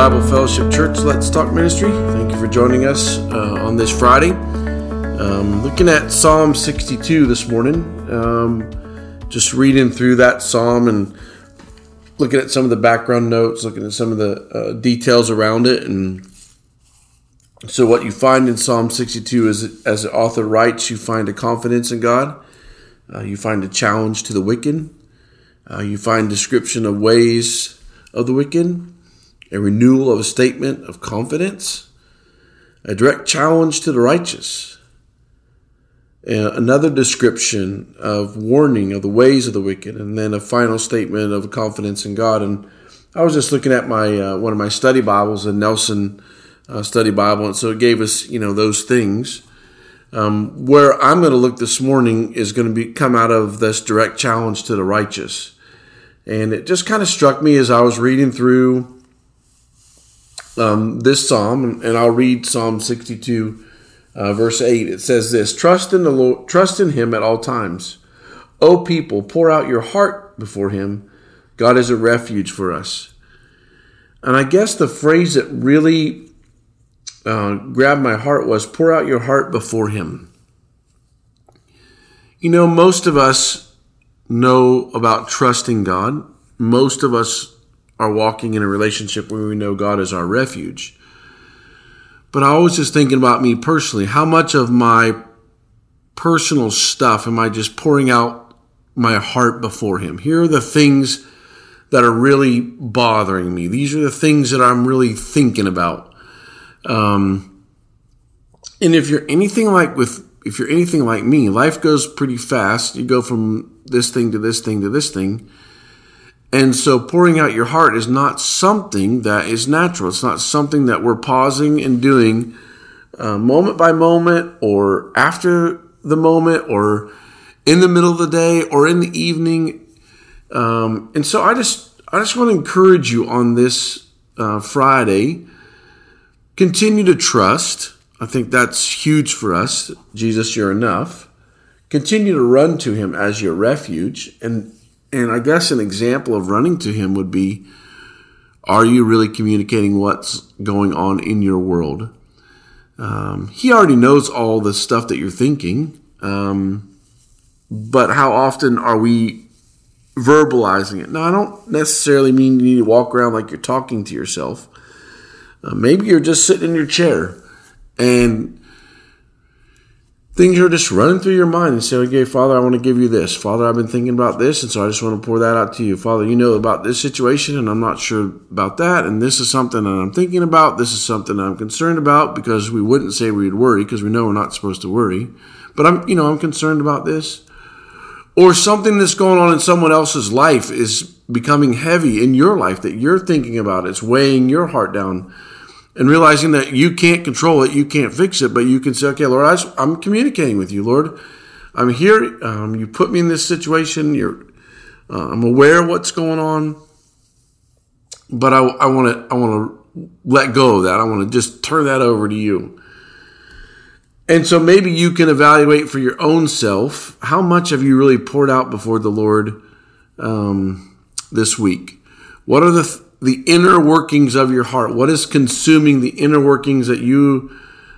Bible Fellowship Church Let's Talk Ministry. Thank you for joining us on this Friday. Looking at Psalm 62 this morning. Just reading through that psalm and looking at some of the background notes, looking at some of the details around it. And so what you find in Psalm 62 is, as the author writes, you find a confidence in God. You find a challenge to the wicked. You find description of ways of the wicked, a renewal of a statement of confidence, a direct challenge to the righteous, another description of warning of the ways of the wicked, and then a final statement of confidence in God. And I was just looking at my one of my study Bibles, the Nelson Study Bible, and so it gave us those things. Where I'm going to look this morning is going to come out of this direct challenge to the righteous. And it just kind of struck me as I was reading through this psalm, and I'll read Psalm 62, verse 8. It says this: "Trust in the Lord, trust in Him at all times. O people, pour out your heart before Him. God is a refuge for us." And I guess the phrase that really grabbed my heart was, "Pour out your heart before Him." Most of us know about trusting God. Most of us are walking in a relationship where we know God is our refuge. But I was just thinking about me personally. How much of my personal stuff am I just pouring out my heart before Him? Here are the things that are really bothering me. These are the things that I'm really thinking about. And if you're anything like me, life goes pretty fast. You go from this thing to this thing to this thing. And so pouring out your heart is not something that is natural. It's not something that we're pausing and doing moment by moment, or after the moment, or in the middle of the day, or in the evening. And so I just want to encourage you on this Friday. Continue to trust. I think that's huge for us. Jesus, you're enough. Continue to run to Him as your refuge. And I guess an example of running to Him would be, are you really communicating what's going on in your world? He already knows all the stuff that you're thinking. But how often are we verbalizing it? Now, I don't necessarily mean you need to walk around like you're talking to yourself. Maybe you're just sitting in your chair and things are just running through your mind, and say, okay, Father, I want to give you this. Father, I've been thinking about this, and so I just want to pour that out to you. Father, you know about this situation, and I'm not sure about that, and this is something that I'm thinking about. This is something that I'm concerned about, because we wouldn't say we'd worry, because we know we're not supposed to worry. But I'm concerned about this. Or something that's going on in someone else's life is becoming heavy in your life that you're thinking about. It's weighing your heart down. And realizing that you can't control it, you can't fix it, but you can say, okay, Lord, I'm communicating with you, Lord. I'm here. You put me in this situation. I'm aware of what's going on, but I want to let go of that. I want to just turn that over to you. And so maybe you can evaluate for your own self, how much have you really poured out before the Lord this week? What are the inner workings of your heart? What is consuming the inner workings that you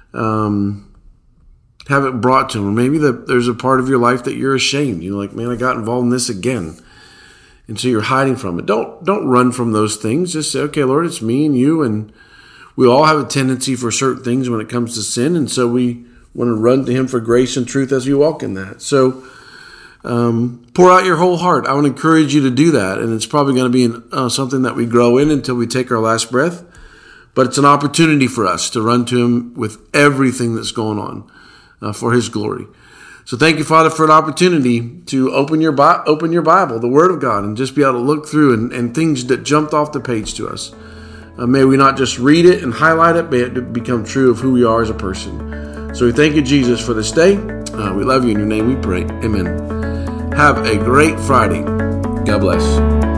have it brought to Him? Or maybe there's a part of your life that you're ashamed. You're like, man, I got involved in this again. And so you're hiding from it. Don't run from those things. Just say, okay, Lord, it's me and you. And we all have a tendency for certain things when it comes to sin. And so we want to run to Him for grace and truth as we walk in that. So pour out your whole heart. I want to encourage you to do that. And it's probably going to be something that we grow in until we take our last breath. But it's an opportunity for us to run to Him with everything that's going on for His glory. So thank you, Father, for an opportunity to open your Bible, the Word of God, and just be able to look through and things that jumped off the page to us. May we not just read it and highlight it, but it become true of who we are as a person. So we thank you, Jesus, for this day. We love you. In your name we pray. Amen. Have a great Friday. God bless.